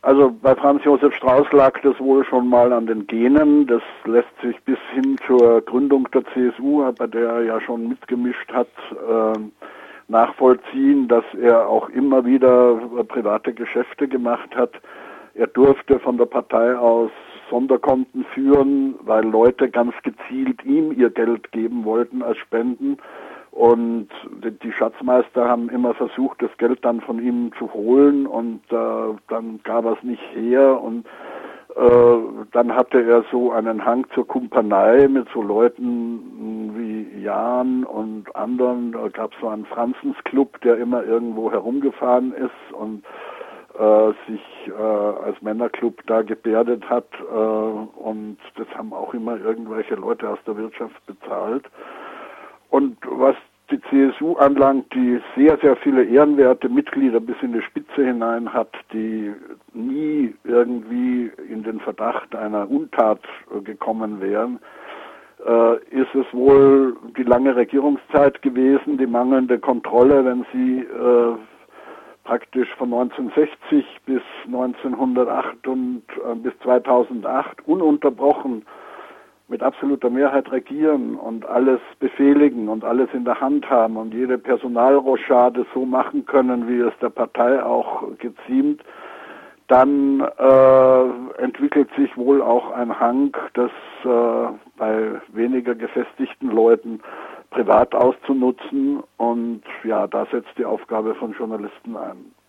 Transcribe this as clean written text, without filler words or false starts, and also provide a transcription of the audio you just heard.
Also bei Franz Josef Strauß lag das wohl schon mal an den Genen. Das lässt sich bis hin zur Gründung der CSU, bei der er ja schon mitgemischt hat, nachvollziehen, dass er auch immer wieder private Geschäfte gemacht hat. Er durfte von der Partei aus Sonderkonten führen, weil Leute ganz gezielt ihm ihr Geld geben wollten als Spenden. Und die Schatzmeister haben immer versucht, das Geld dann von ihm zu holen, und dann gab er es nicht her. Und dann hatte er so einen Hang zur Kumpanei mit so Leuten wie Jahn und anderen. Da gab es so einen Franzensclub, der immer irgendwo herumgefahren ist und sich als Männerclub da gebärdet hat. Und das haben auch immer irgendwelche Leute aus der Wirtschaft bezahlt. Und was die CSU anlangt, die sehr, sehr viele ehrenwerte Mitglieder bis in die Spitze hinein hat, die nie irgendwie in den Verdacht einer Untat gekommen wären, ist es wohl die lange Regierungszeit gewesen, die mangelnde Kontrolle, wenn sie praktisch von 1960 bis 1908 und bis 2008 ununterbrochen mit absoluter Mehrheit regieren und alles befehligen und alles in der Hand haben und jede Personalrochade so machen können, wie es der Partei auch geziemt, dann entwickelt sich wohl auch ein Hang, das bei weniger gefestigten Leuten privat auszunutzen, und ja, da setzt die Aufgabe von Journalisten ein.